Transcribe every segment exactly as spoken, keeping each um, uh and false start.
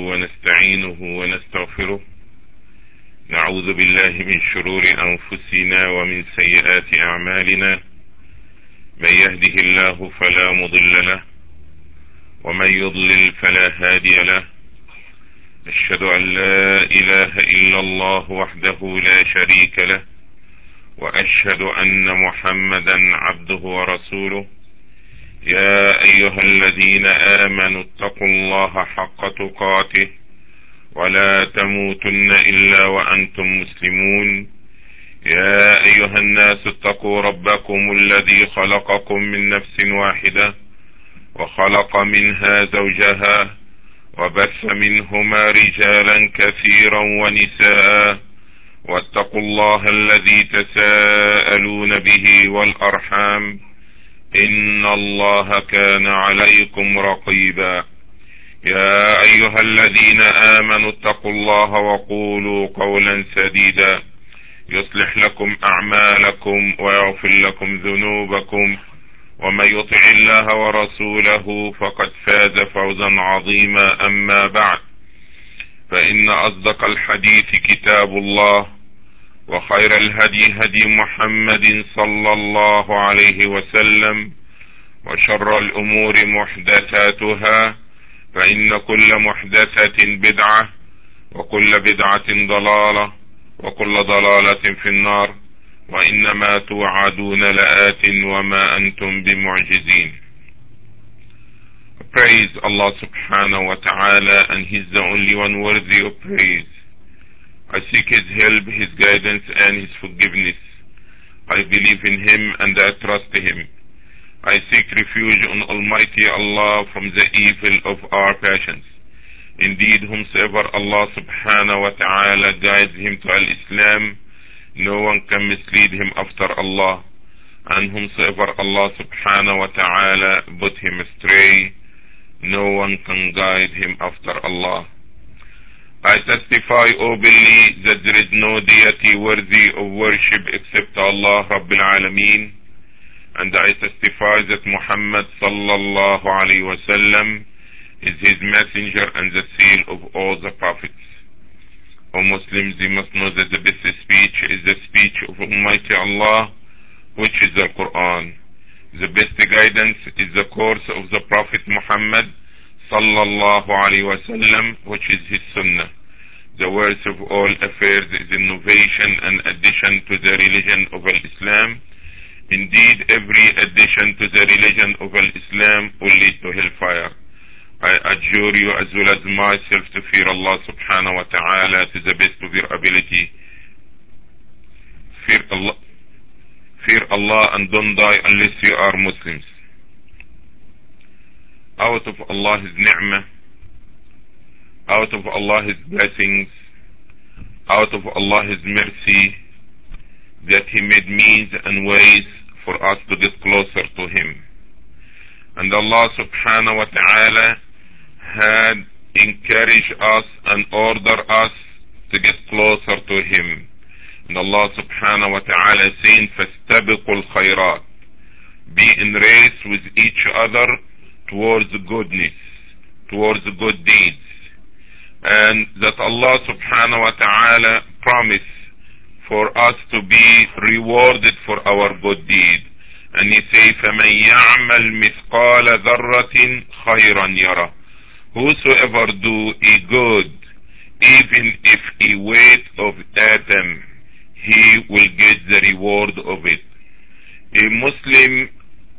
ونستعينه ونستغفره. نعوذ بالله من شرور أنفسنا ومن سيئات أعمالنا. من يهده الله فلا مضل له ومن يضلل فلا هادي له. أشهد أن لا إله إلا الله وحده لا شريك له، وأشهد أن محمدا عبده ورسوله. يا أيها الذين آمنوا اتقوا الله حق تقاته ولا تموتن إلا وأنتم مسلمون. يا أيها الناس اتقوا ربكم الذي خلقكم من نفس واحدة وخلق منها زوجها وبث منهما رجالا كثيرا ونساء، واتقوا الله الذي تساءلون به والأرحام إن الله كان عليكم رقيبا. يا أيها الذين آمنوا اتقوا الله وقولوا قولا سديدا يصلح لكم أعمالكم ويغفر لكم ذنوبكم، ومن يطع الله ورسوله فقد فاز فوزا عظيما. أما بعد، فإن أصدق الحديث كتاب الله، وخير الهدي هدي محمد صلى الله عليه وسلم، وشر الأمور محدثاتها، فإن كل محدثة بدعة وكل بدعة ضلالة وكل ضلالة في النار، وإنما توعدون لآت وما أنتم بمعجزين. Praise Allah subhanahu wa ta'ala, and He's the only one worthy of praise. I seek His help, His guidance, and His forgiveness. I believe in Him and I trust Him. I seek refuge on Almighty Allah from the evil of our passions. Indeed, whomsoever Allah subhanahu wa ta'ala guides him to Al-Islam, no one can mislead him after Allah. And whomsoever Allah subhanahu wa ta'ala put him astray, no one can guide him after Allah. I testify openly that there is no deity worthy of worship except Allah Rabbil Alameen, and I testify that Muhammad sallallahu alayhi wa sallam is his messenger and the seal of all the prophets. O Muslims, you must know that the best speech is the speech of Almighty Allah, which is the Quran. The best guidance is the course of the Prophet Muhammad sallallahu alayhi wa sallam, which is his sunnah. The worst of all affairs is innovation and addition to the religion of Islam. Indeed, every addition to the religion of Islam will lead to hellfire. I adjure you as well as myself to fear Allah subhanahu wa ta'ala to the best of your ability. Fear Allah, fear Allah and don't die unless you are Muslims. Out of Allah's ni'mah, out of Allah's blessings, out of Allah's mercy, that He made means and ways for us to get closer to Him. And Allah subhanahu wa ta'ala had encouraged us and ordered us to get closer to Him. And Allah subhanahu wa ta'ala is saying, فَاسْتَبِقُوا الْخَيْرَاتِ, be in race with each other towards goodness, towards good deeds. And that Allah subhanahu wa ta'ala promised for us to be rewarded for our good deed. And He says, فَمَنْ يَعْمَلْ مِثْقَالَ ذَرَّةٍ خَيْرًا يَرَهُ, whosoever do a good, even if a weight of atom, he will get the reward of it. A Muslim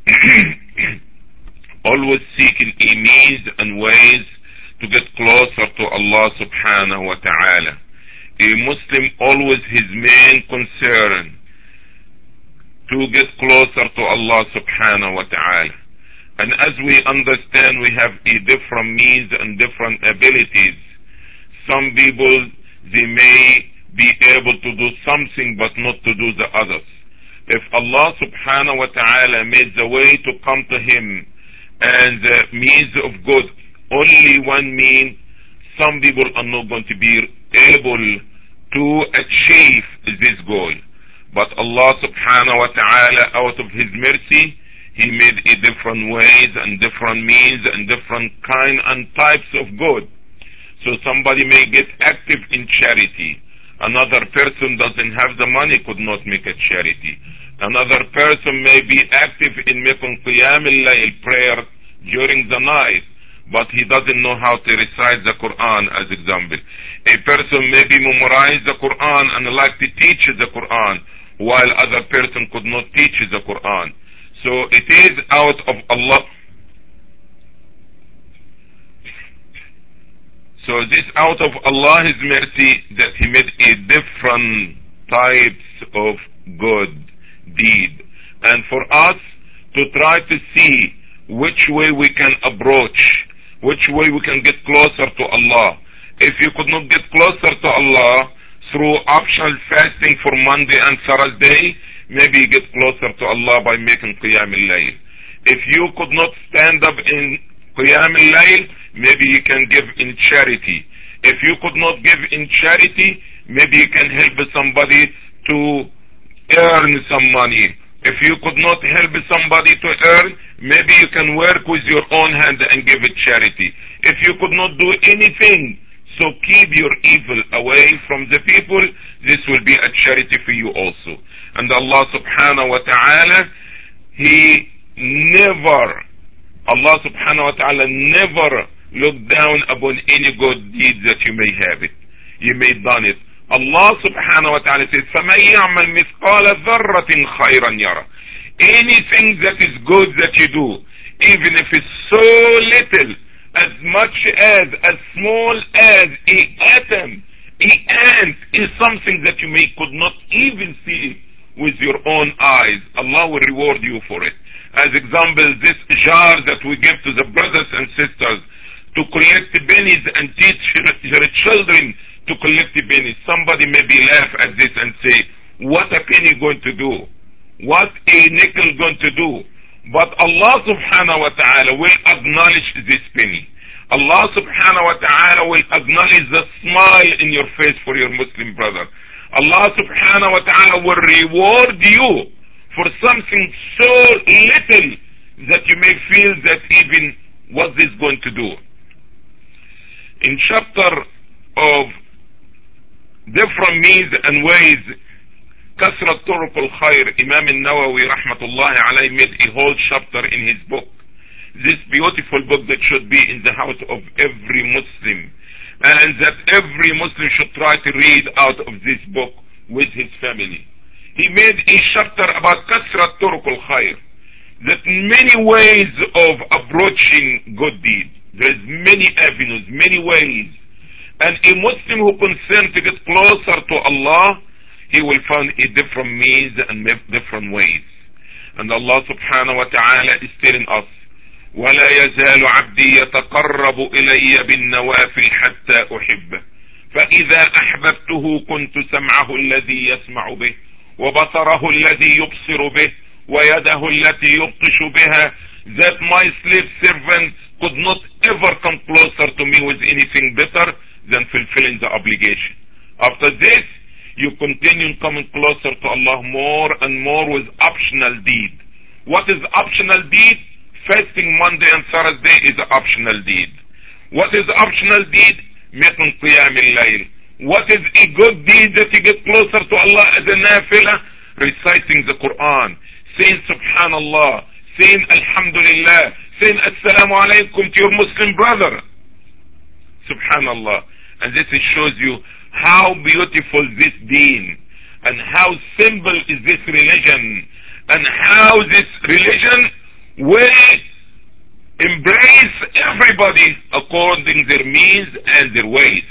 always seeking a means and ways to get closer to Allah subhanahu wa ta'ala. A Muslim always his main concern to get closer to Allah subhanahu wa ta'ala. And as we understand, we have a different means and different abilities. Some people, they may be able to do something but not to do the others. If Allah subhanahu wa ta'ala made the way to come to Him and the means of good, only one mean, some people are not going to be able to achieve this goal. But Allah subhanahu wa ta'ala, out of His mercy, He made a different ways and different means and different kind and types of good. So somebody may get active in charity. Another person doesn't have the money, could not make a charity. Another person may be active in making Qiyam al-Layl prayer during the night, but he doesn't know how to recite the Quran, as example. A person may be memorize the Quran and like to teach the Quran, while other person could not teach the Quran. So it is out of Allah. So this out of Allah's mercy that He made a different types of good deed. And for us to try to see which way we can approach, which way we can get closer to Allah. If you could not get closer to Allah through optional fasting for Monday and Thursday, maybe you get closer to Allah by making Qiyam al-Layl. If you could not stand up in Qiyam al-Layl, maybe you can give in charity. If you could not give in charity, maybe you can help somebody to earn some money. If you could not help somebody to earn, maybe you can work with your own hand and give it charity. If you could not do anything, so keep your evil away from the people, this will be a charity for you also. And Allah subhanahu wa ta'ala, He never, Allah subhanahu wa ta'ala never look down upon any good deed that you may have it. You may done it. Allah subhanahu wa ta'ala says, فَمَنْ يَعْمَلْ مِثْقَالَ ذَرَّةٍ خَيْرًا يَرَى. Anything that is good that you do, even if it's so little, as much as, as small as a atom, a ant, is something that you may could not even see with your own eyes, Allah will reward you for it. As example, this jar that we give to the brothers and sisters to collect pennies and teach their children to collect pennies. Somebody maybe laugh at this and say, what a penny going to do? What a nickel going to do? But Allah subhanahu wa ta'ala will acknowledge this penny. Allah subhanahu wa ta'ala will acknowledge the smile in your face for your Muslim brother. Allah subhanahu wa ta'ala will reward you for something so little that you may feel that even what this going to do. In chapter of different means and ways, Kasrat Turuq al-Khair, Imam al-Nawawi rahmatullahi alayhi made a whole chapter in his book. This beautiful book that should be in the house of every Muslim, and that every Muslim should try to read out of this book with his family. He made a chapter about Kasrat Turuq al-Khair, that many ways of approaching good deeds. There's many avenues, many ways. And a Muslim who concerned to get closer to Allah, he will find a different means and different ways. And Allah subhanahu wa ta'ala is telling us, وَلَا يَزَالُ عَبْدِي يَتَقَرَّبُ إِلَيَّ بِالنَّوَافِلِ حَتَّى أُحِبَّهُ فَإِذَا أَحْبَبْتُهُ كُنْتُ سَمْعَهُ الَّذِي يَسْمَعُ بِهِ وَبَصَرَهُ الَّذِي يُبْصِرُ بِهِ وَيَدَهُ الَّتِي يُبْطِشُ بِهَا. That my slave servant could not ever come closer to me with anything better than fulfilling the obligation. After this, you continue coming closer to Allah more and more with optional deed. What is optional deed? Fasting Monday and Thursday is an optional deed. What is optional deed? Making Qiyam al-Layl. What is a good deed that you get closer to Allah as a nafilah? Reciting the Quran, saying Subhanallah, saying Alhamdulillah, saying Assalamu alaikum to your Muslim brother. Subhanallah. And this shows you how beautiful this deen, and how simple is this religion, and how this religion will embrace everybody according their means and their ways.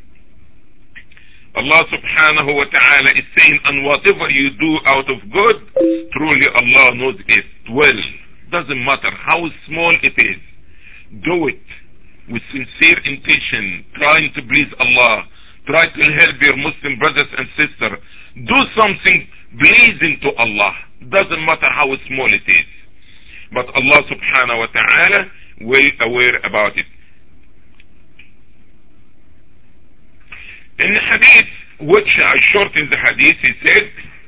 Allah subhanahu wa ta'ala is saying, and whatever you do out of good, truly Allah knows it well. Doesn't matter how small it is. Do it with sincere intention, trying to please Allah. Try to help your Muslim brothers and sisters. Do something pleasing to Allah. Doesn't matter how small it is. But Allah subhanahu wa ta'ala will aware about it. In the hadith, which I shortened the hadith, he said,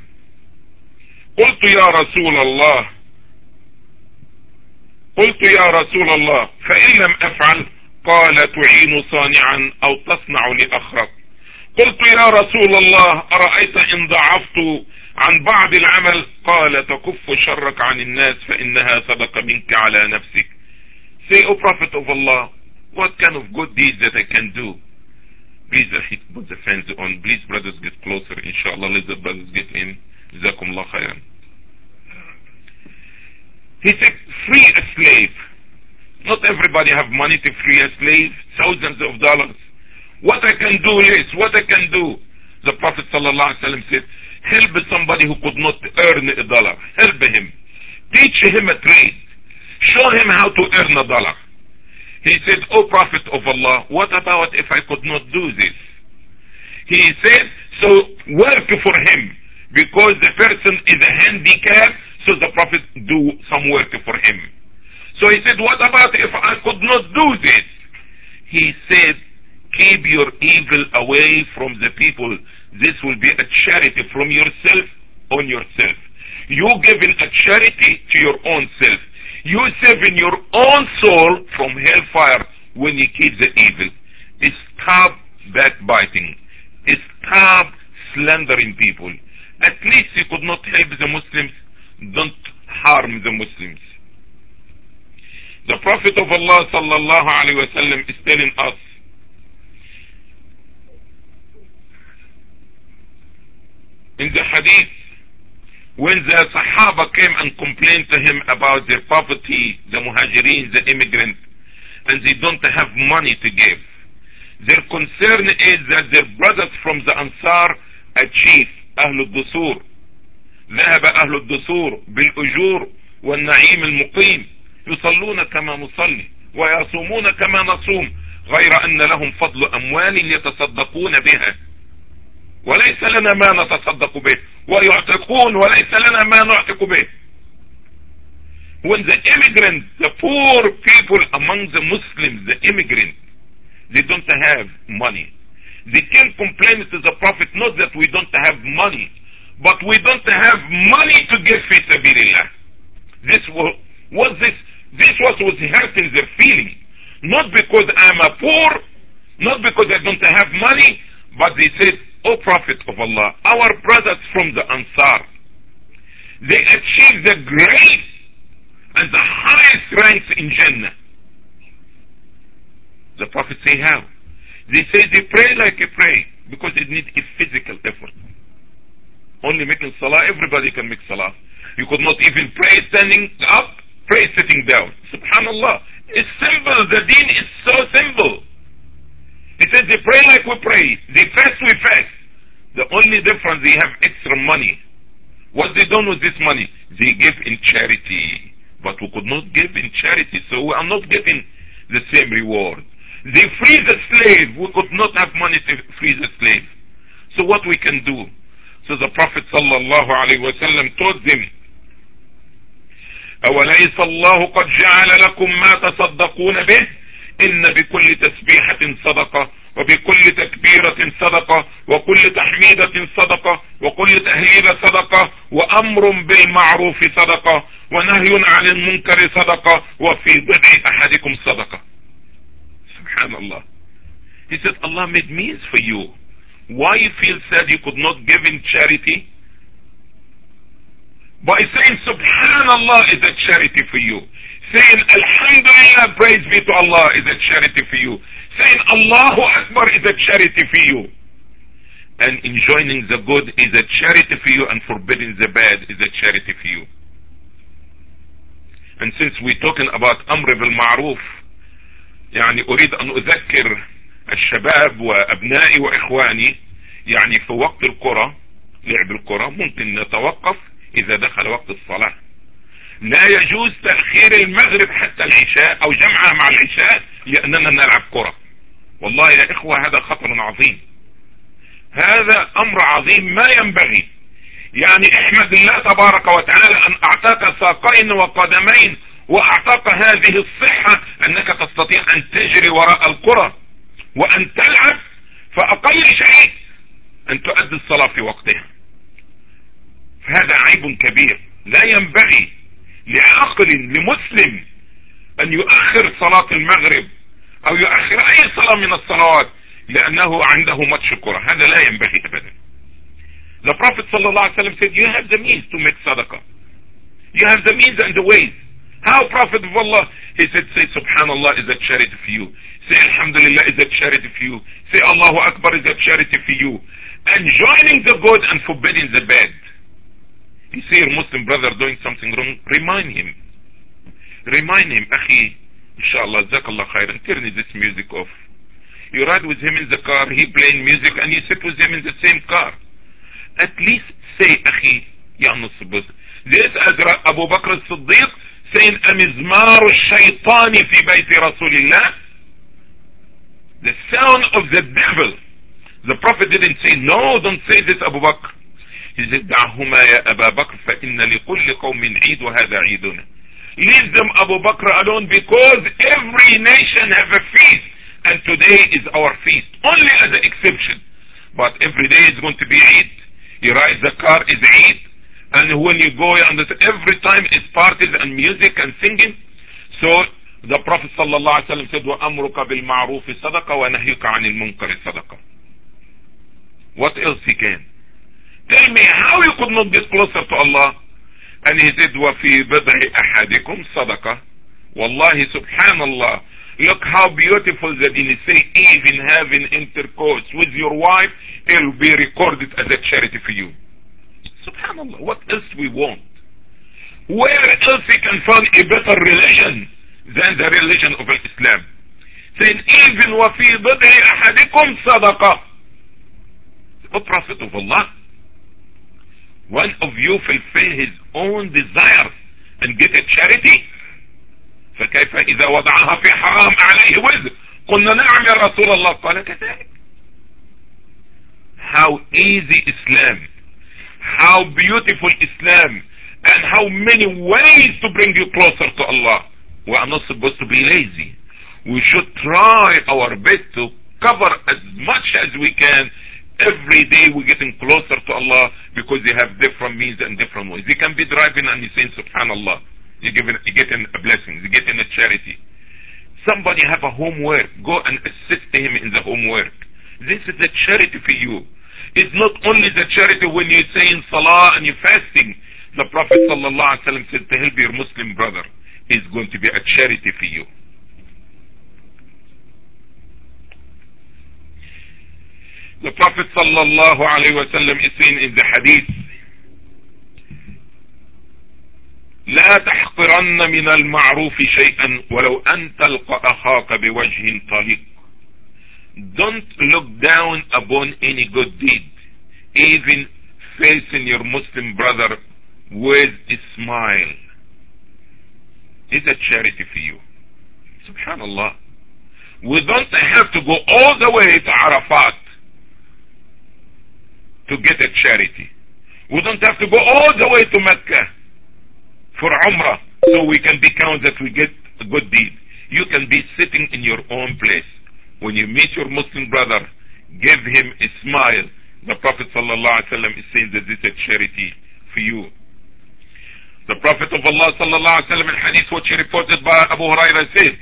قلت يا رسول الله قلت يا رسول الله فإن لم أفعل قال تعين صانعا أو تصنع لأخرك. قلت يا رسول الله أرأيت إن ضعفت عن بعض العمل؟ قال تكف شرك عن الناس فإنها صدقة منك على نفسك. Say, O Prophet of Allah, what kind of good deeds that I can do? Please uh, put the fans on. Please brothers get closer. Inshallah, let the brothers get in. Jazakumullah khairan. He said, free a slave. Not everybody have money to free a slave. Thousands of dollars. What I can do is, what I can do. The Prophet sallallahu alaihi wasallam said, help somebody who could not earn a dollar. Help him. Teach him a trade. Show him how to earn a dollar. He said, O Prophet of Allah, what about if I could not do this? He said, so work for him, because the person is a handicap, so the Prophet do some work for him. So he said, what about if I could not do this? He said, keep your evil away from the people. This will be a charity from yourself on yourself. You giving a charity to your own self. You saving your own soul from hellfire when you keep the evil. Stop backbiting. Stop slandering people. At least you could not help the Muslims. Don't harm the Muslims. The Prophet of Allah sallallahu alaihi wasallam is telling us, in the hadith, when the Sahaba came and complained to him about their poverty, the Muhajirin, the immigrants, and they don't have money to give, their concern is that their brothers from the Ansar achieve أهل الدثور. ذهب أهل الدثور بالأجور والنعيم المقيم يصلون كما نصلي ويصومون كما نصوم غير أن لهم فضل أموال يتصدقون بها وليس لنا ما نتصدق به ويعتقون وليس لنا ما نعتق به. When the immigrants, the poor people among the Muslims, the immigrants, they don't have money, they can complain to the Prophet, not that we don't have money, but we don't have money to give fi sabilillah. This was, was this this was was hurting their feeling, not because I'm a poor, not because I don't have money, but they said, O Prophet of Allah, our brothers from the Ansar, they achieved the great and the highest ranks in Jannah. The Prophet say how? They say they pray like a pray because they need a physical effort. Only making salah, everybody can make salah. You could not even pray standing up, pray sitting down. Subhanallah. It's simple. The deen is so simple. He says they pray like we pray. They fast, we fast. The only difference, they have extra money. What they done with this money? They give in charity. But we could not give in charity, so we are not getting the same reward. They free the slave. We could not have money to free the slave. So what we can do? So the Prophet sallallahu alaihi wasallam told them, أوليس الله قد جعل لكم ما تصدقون به إن بكل تسبيحة صدقة وبكل تكبيرة صدقة وكل تحميدة صدقة وكل تهليل صدقة وأمر بالمعروف صدقة ونهي عن المنكر صدقة وفي ضع أحدكم صدقة. Subhanallah. He said, Allah made means for you. Why you feel sad you could not give in charity? By saying Subhanallah is a charity for you. Saying Alhamdulillah, praise be to Allah, is a charity for you. Saying Allahu Akbar is a charity for you. And enjoining the good is a charity for you, and forbidding the bad is a charity for you. And since we're talking about Amr bil Ma'ruf, يعني أريد أن أذكر الشباب وأبنائي وإخواني، يعني في وقت القرى، لعب القرى ممكن نتوقف إذا دخل وقت الصلاة. لا يجوز تأخير المغرب حتى العشاء أو جمعها مع العشاء لأننا نلعب كرة. والله يا إخوة هذا خطر عظيم. هذا أمر عظيم ما ينبغي. يعني احمد الله تبارك وتعالى أن أعطاك ساقين وقدمين وأعطاك هذه الصحة أنك تستطيع أن تجري وراء الكرة وأن تلعب، فأقل شيء أن تؤدي الصلاة في وقتها. فهذا عيب كبير. لا ينبغي لعاقل لمسلم أن يؤخر صلاة المغرب او يؤخر اي صلاة من الصلوات لانه عنده ماتش كرة. هذا لا ينبغي ابدا. The Prophet sallallahu alaihi wasallam said, you have the means to make sadaqah. You have the means and the ways. How Prophet of Allah? He said, say Subhanallah is a charity for you. Say Alhamdulillah is a charity for you. Say Allahu Akbar is a charity for you. And joining the good and forbidding the bad. You see your Muslim brother doing something wrong, remind him. Remind him, Akhi, inshallah, Jazakallah khairan, turn this music off. You ride with him in the car, he playing music, and you sit with him in the same car. At least say, Akhi, Ya Nusbus. This as Abu Bakr as-Siddiq saying, Amizmar al-Shaytani fi bayti Rasulillah. The sound of the devil. The Prophet didn't say, no, don't say this, Abu Bakr. He said, دعهما يا أبا بكر فإن لكل قوم عيد وهذا عيدنا. Leave them, Abu Bakr, alone, because every nation have a feast, and today is our feast, only as an exception. But every day is going to be Eid. You ride the car is Eid, and when you go, every time is parties and music and singing. So the Prophet sallallahu alaihi wasallam said, وَأَمْرُكَ بِالْمَعْرُوفِ صَدَقَةً وَنَهْيُكَ عَنِ الْمُنْكَرِ صَدَقَةً. What else he can? Tell me how you could not get closer to Allah. And he said, وَفِي بِضْعِ أَحَدِكُمْ صَدَقَةً. Wallahi, subhanallah. Look how beautiful that in say, even having intercourse with your wife, it will be recorded as a charity for you. Subhanallah, what else we want? Where else we can find a better religion than the religion of Islam? Saying, even وَفِي بِضْعِ أَحَدِكُمْ صَدَقَةً. O Prophet of Allah, one of you fulfill his own desires and get a charity. فكيف إذا وضعها في حرام عليه وزر قلنا نعم يا رسول الله قال كذلك. How easy Islam, how beautiful Islam, and how many ways to bring you closer to Allah. We are not supposed to be lazy. We should try our best to cover as much as we can. Every day we're getting closer to Allah because they have different means and different ways. They can be driving and you're saying Subhanallah. You're, giving, you're getting a blessing. You're getting a charity. Somebody have a homework. Go and assist him in the homework. This is a charity for you. It's not only the charity when you're saying Salah and you're fasting. The Prophet sallallahu alaihi wasallam said to help your Muslim brother is going to be a charity for you. The Prophet sallallahu alaihi wasallam is saying in the hadith, لا تحقرن من المعروف شيئا ولو أن تلقى أخاك بوجه طليق. Don't look down upon any good deed, even facing your Muslim brother with a smile. It's a charity for you. Subhanallah. We don't have to go all the way to Arafat to get a charity. We don't have to go all the way to Mecca for Umrah so we can be counted that we get a good deed. You can be sitting in your own place. When you meet your Muslim brother, give him a smile. The Prophet sallallahu alaihi wasallam is saying that this is a charity for you. The Prophet of Allah sallallahu alaihi wasallam in hadith which reported by Abu Hurairah said,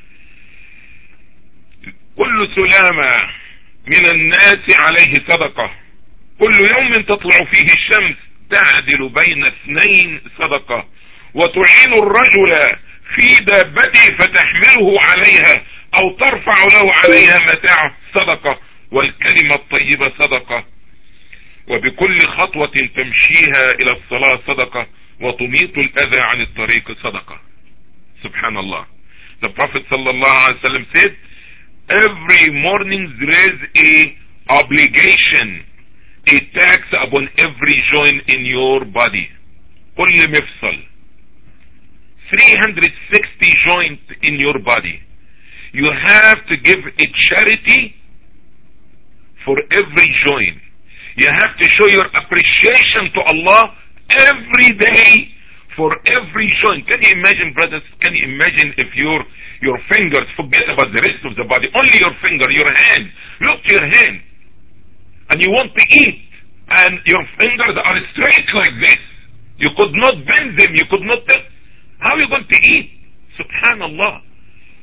كل سلامة من الناس عليه صدقة كل يوم تطلع فيه الشمس تعدل بين اثنين صدقة وتعين الرجل في دابته فتحمله عليها أو ترفع له عليها متاع صدقة والكلمة الطيبة صدقة وبكل خطوة تمشيها إلى الصلاة صدقة وتميط الأذى عن الطريق صدقة. Subhanallah. The Prophet sallallahu alaihi wasallam said, every morning there is a obligation, a tax upon every joint in your body. كل مفصل. three hundred sixty joints in your body. You have to give a charity for every joint. You have to show your appreciation to Allah every day for every joint. Can you imagine, brothers? Can you imagine if your your fingers, forget about the rest of the body, only your finger, your hand, look to your hand, and you want to eat, and your fingers are straight like this. You could not bend them. You could not. How are you going to eat? Subhanallah.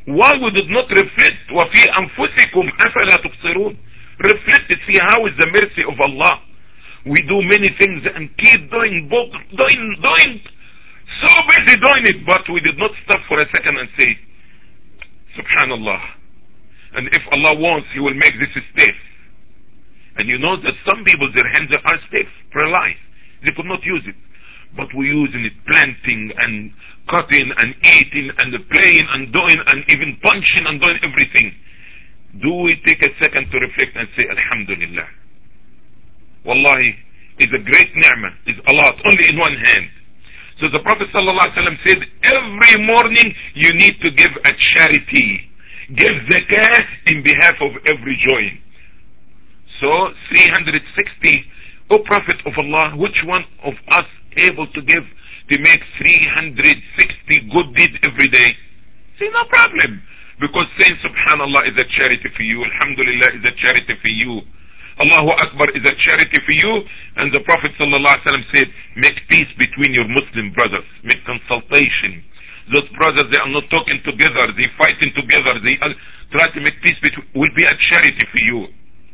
Why we did not reflect? وَفِي أَنفُسِكُمْ أَفَلَا تُبْصِرُونَ. Reflect it, see how is the mercy of Allah. We do many things and keep doing, doing, doing, so busy doing it, but we did not stop for a second and say, Subhanallah. And if Allah wants, He will make this stiff. And you know that some people, their hands are stiff, paralyzed. They could not use it. But we're using it, planting and cutting and eating and playing and doing and even punching and doing everything. Do we take a second to reflect and say, Alhamdulillah? Wallahi, is a great ni'mah, is a lot, only in one hand. So the Prophet ﷺ said, every morning you need to give a charity. Give zakah in behalf of every join. So, three hundred sixty, O Prophet of Allah, which one of us able to give, to make three hundred sixty good deeds every day? Say, no problem. Because saying Subhanallah is a charity for you, Alhamdulillah is a charity for you, Allahu Akbar is a charity for you. And the Prophet ﷺ said, make peace between your Muslim brothers, make consultation. Those brothers, they are not talking together, they fighting together, they try to make peace between, will be a charity for you.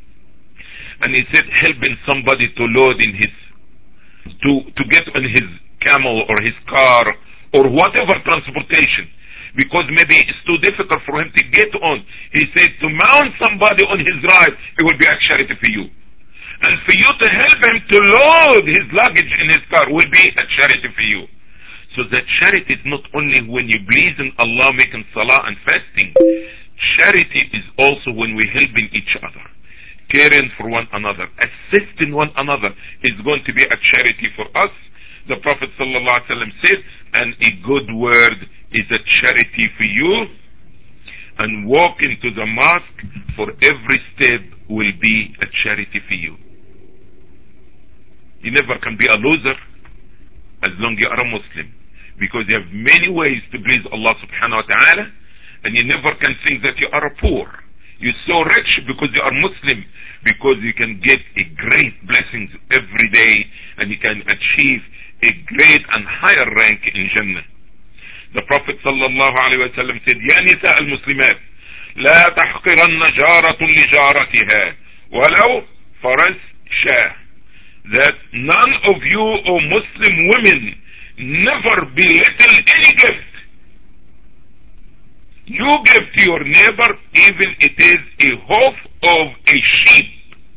And he said, helping somebody to load in his, to, to get on his camel or his car or whatever transportation, because maybe it's too difficult for him to get on. He said to mount somebody on his ride, it will be a charity for you. And for you to help him to load his luggage in his car will be a charity for you. So that charity is not only when you believe in Allah, making salah and fasting. Charity is also when we helping each other, caring for one another, assisting one another is going to be a charity for us. The Prophet ﷺ said, and a good word is a charity for you, and walking to the mosque for every step will be a charity for you. You never can be a loser as long as you are a Muslim, because you have many ways to please Allah subhanahu wa ta'ala, and you never can think that you are a poor. You're so rich because you are Muslim, because you can get a great blessings every day, and you can achieve a great and higher rank in Jannah. The Prophet sallallahu alayhi wa sallam said, يا نساء المسلمات لا تحقرن جارة لجارتها ولو فرس شاه. That none of you, O Muslim women, never belittle any gift. You give to your neighbor even it is a hoof of a sheep.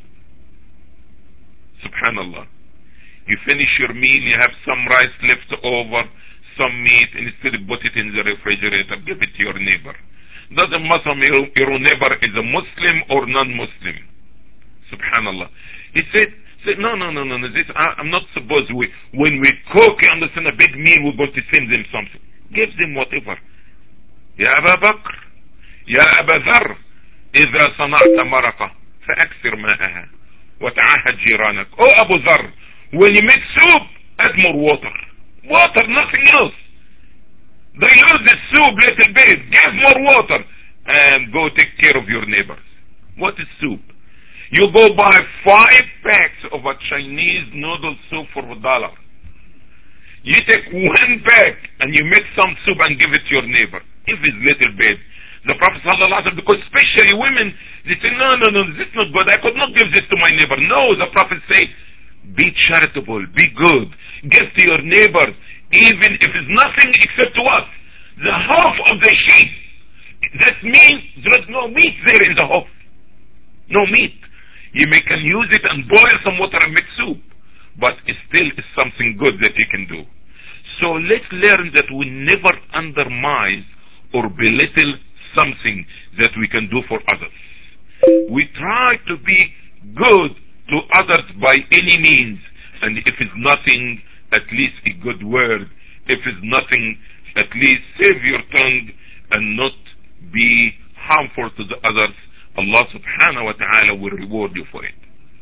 Subhanallah. You finish your meal, you have some rice left over, some meat, and instead of put it in the refrigerator, give it to your neighbor. Doesn't matter if your neighbor is a Muslim or non-Muslim. Subhanallah. He said, said no, no, no, no, no. This, I, I'm not supposed we, when we cook, you understand, a big meal, we're going to send them something. Give them whatever. يا أبا بكر يا أبا ذر إذا صنعت مرقة فأكثر ماءها وتعاهد جيرانك. Oh Abu Dharr, when you make soup, add more water. Water, nothing else. Dilute the soup a little bit, give more water, and go take care of your neighbors. What is soup? You go buy five packs of a Chinese noodle soup for a dollar. You take one pack and you make some soup and give it to your neighbor. If it's little bit. The Prophet ﷺ, because especially women, they say, no, no, no, this is not good. I could not give this to my neighbor. No, the Prophet said, be charitable, be good. Give to your neighbors, even if it's nothing except to us. The half of the sheep. That means there is no meat there in the half. No meat. You may can use it and boil some water and make soup. But it still is something good that you can do. So let's learn that we never undermine or belittle something that we can do for others. We try to be good to others by any means, and if it's nothing, at least a good word. If it's nothing, at least save your tongue and not be harmful to the others. Allah subhanahu wa ta'ala will reward you for it.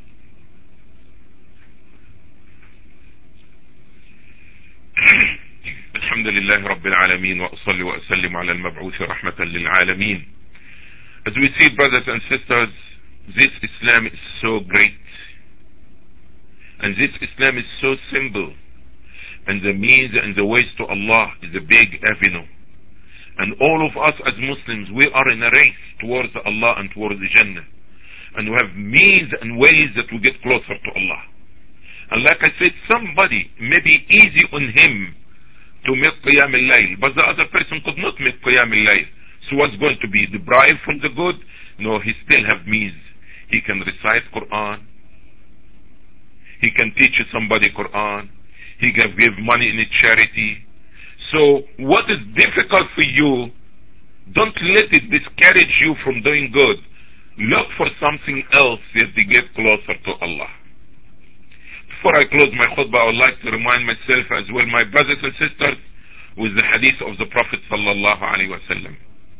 الحمد لله رب العالمين وأصلي وأسلم على المبعوث رحمة للعالمين. As we see, brothers and sisters, this Islam is so great, and this Islam is so simple, and the means and the ways to Allah is a big avenue, And all of us as Muslims, we are in a race towards Allah and towards the Jannah. And we have means and ways that we get closer to Allah. And like I said, somebody may be easy on him to make Qiyam al-Layl, but the other person could not make Qiyam al-Layl. So what's going to be deprived from the good? No, he still have means. He can recite Quran. He can teach somebody Quran. He can give money in a charity. So what is difficult for you, don't let it discourage you from doing good. Look for something else that to get closer to Allah. Before I close my khutbah, I would like to remind myself as well, my brothers and sisters, with the hadith of the Prophet sallallahu alaihi wasallam.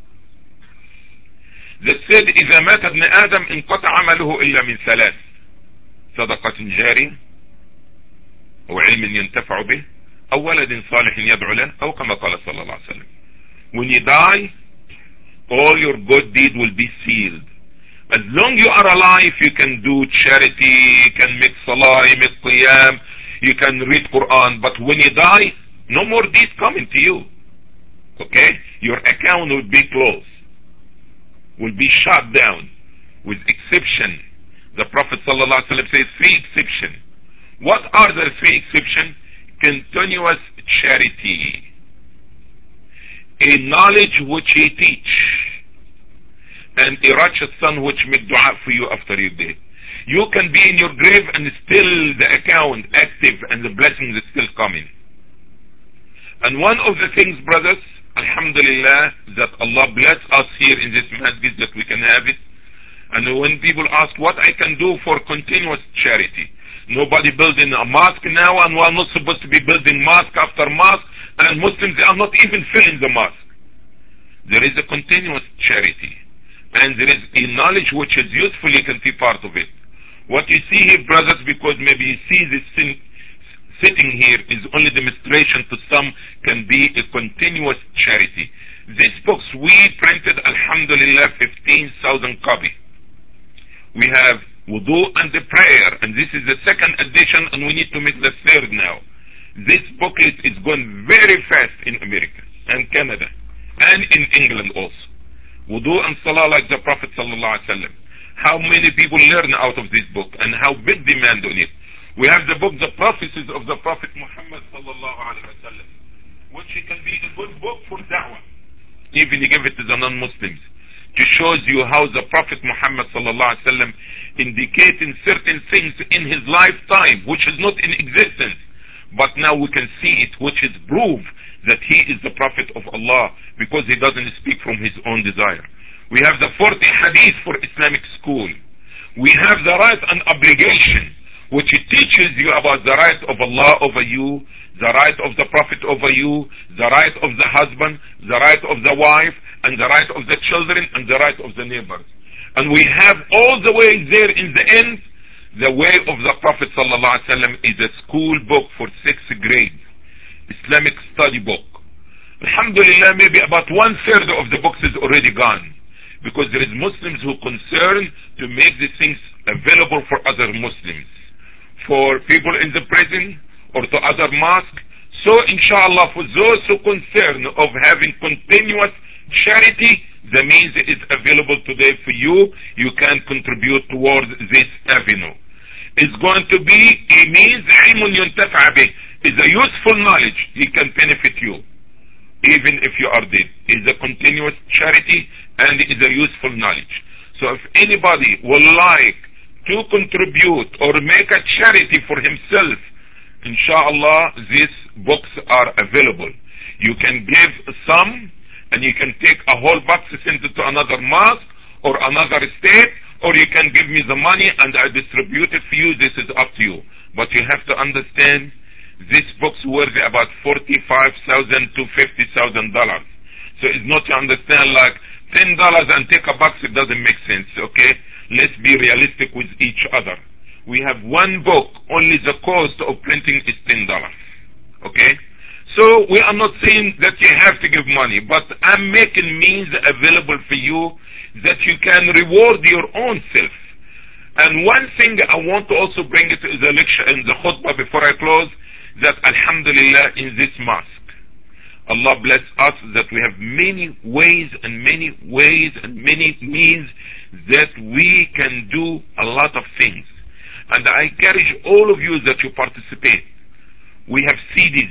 That said, إذا مات ابن آدم انقطع عمله إلا من ثلاث: صدقة جارية، أو علم ينتفع به، أو ولد صالح يدعو له، أو كما قال صلى الله عليه وسلم. When you die, all your good deed will be sealed. As long you are alive, you can do charity, you can make salah, you make qiyam, you can read Quran. But when you die, no more deeds coming to you. Okay? Your account will be closed, will be shut down, with exception. The Prophet ﷺ says three exceptions. What are the three exceptions? Continuous charity, a knowledge which he teach, and a righteous son which make dua for you after your death. You can be in your grave and still the account active and the blessings is still coming. And one of the things, brothers, alhamdulillah, that Allah bless us here in this masjid that we can have it. And when people ask what I can do for continuous charity, nobody building a mosque now, and we are not supposed to be building mosque after mosque, and Muslims, they are not even filling the mosque. There is a continuous charity, and there is a knowledge which is useful, you can see part of it. What you see here, brothers, because maybe you see this thing sitting here is only demonstration to some, can be a continuous charity. This books we printed, alhamdulillah, fifteen thousand copies. We have wudu and the prayer, and this is the second edition, and we need to make the third now. This booklet is going very fast in America and Canada and in England also. Wudu and salah like the Prophet sallallahu alaihi wasallam. How many people learn out of this book and how big demand on it. We have the book, The Prophecies of the Prophet Muhammad sallallahu alaihi wasallam, which can be a good book for da'wah. Even you give it to the non-Muslims, to show you how the Prophet Muhammad sallallahu alaihi wasallam indicating certain things in his lifetime which is not in existence, but now we can see it, which is proof that he is the Prophet of Allah, because he doesn't speak from his own desire. We have the forty hadith for Islamic school. We have the right and obligation, which teaches you about the right of Allah over you, the right of the Prophet over you, the right of the husband, the right of the wife, and the right of the children, and the right of the neighbors. And we have all the way there in the end, the way of the Prophet sallallahu alaihi wasallam is a school book for sixth grade, Islamic study book. Alhamdulillah, maybe about one third of the books is already gone, because there is Muslims who are concerned to make these things available for other Muslims, for people in the prison or to other mosques. So inshallah, for those who are concerned of having continuous charity, the means is available today for you. You can contribute towards this avenue. It's going to be a means, ilmun yuntafa bih, is a useful knowledge. It can benefit you even if you are dead. It's a continuous charity and is a useful knowledge. So if anybody would like to contribute or make a charity for himself, inshallah, these books are available. You can give some, and you can take a whole box, send it to another mosque or another state, or you can give me the money and I distribute it for you. This is up to you. But you have to understand, these books worth about forty-five thousand to fifty thousand dollars. So it's not to understand like ten dollars and take a box. It doesn't make sense. Okay, let's be realistic with each other. We have one book. Only the cost of printing is ten dollars. Okay. So we are not saying that you have to give money, but I'm making means available for you that you can reward your own self. And one thing I want to also bring it to the lecture in the khutbah before I close, that alhamdulillah in this mosque, Allah bless us that we have many ways and many ways and many means that we can do a lot of things. And I encourage all of you that you participate. We have C Ds,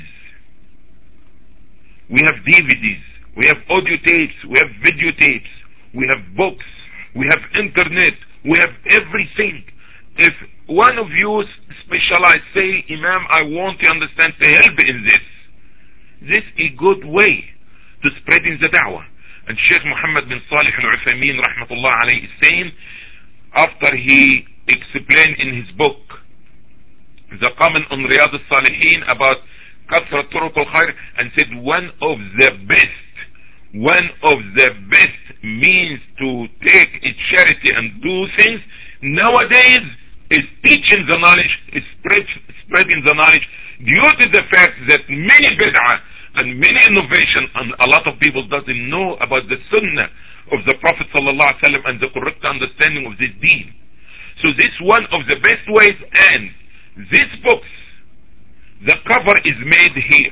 we have D V Ds, we have audio tapes, we have videotapes, we have books, we have internet, we have everything. If one of you specialize, say, Imam, I want to understand to help in this, this is a good way to spreading the da'wah. And Sheikh Muhammad bin Salih al-Uthaymeen rahmatullah alayhi is saying, after he explained in his book the comment on Riyadh al-Salihin about Kathrat Turuq al-Khair, and said one of the best one of the best means to take a charity and do things nowadays is teaching the knowledge, is spread, spreading the knowledge, due to the fact that many bid'ah and many innovation and a lot of people doesn't know about the sunnah of the Prophet sallallahu alaihi wasallam and the correct understanding of this deen. So this one of the best ways, and this books, the cover is made here,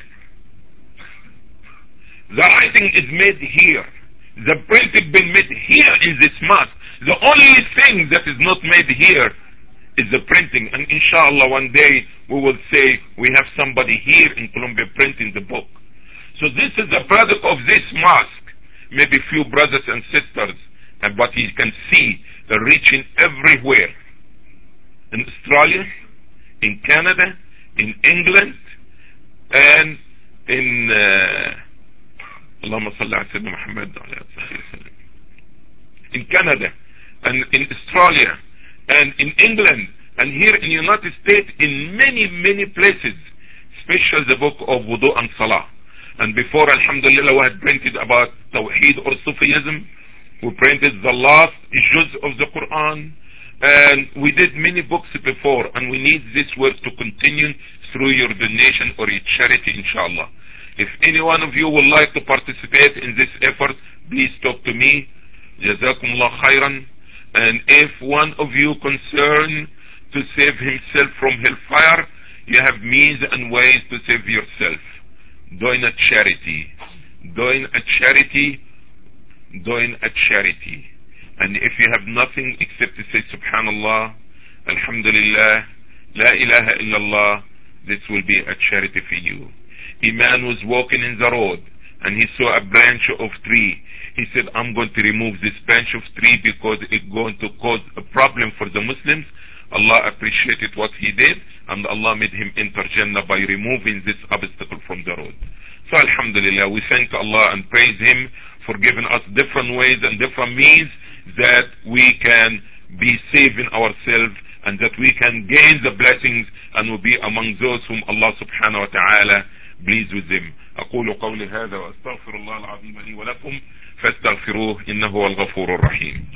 the writing is made here, the printing been made here in this mosque. The only thing that is not made here is the printing, and inshallah one day we will say we have somebody here in Colombia printing the book. So this is the product of this mosque. Maybe few brothers and sisters, and but you can see the reaching everywhere, in Australia, in Canada, in England, and in uh, Allahumma salli ala Sayyidina Muhammad in Canada, and in Australia, and in England, and here in the United States, in many, many places, especially the book of Wudu and Salah. And before, alhamdulillah, we had printed about Tawheed or Sufism. We printed the last juz of the Quran, and we did many books before, and we need this work to continue through your donation or your charity, inshallah. If any one of you would like to participate in this effort, please talk to me. Jazakumullah khairan. And if one of you concerned to save himself from hellfire, you have means and ways to save yourself. Doing a charity. Doing a charity. Doing a charity. And if you have nothing except to say Subhanallah, Alhamdulillah, La ilaha illallah, this will be a charity for you. A man was walking in the road and he saw a branch of tree. He said, I'm going to remove this branch of tree because it's going to cause a problem for the Muslims. Allah appreciated what he did, and Allah made him enter Jannah by removing this obstacle from the road. So alhamdulillah, we thank Allah and praise him for giving us different ways and different means that we can be saving ourselves and that we can gain the blessings and will be among those whom Allah subhanahu wa ta'ala pleased with them. أقول قولي هذا وأستغفر الله العظيم لي ولكم فاستغفروه إنه هو الغفور الرحيم.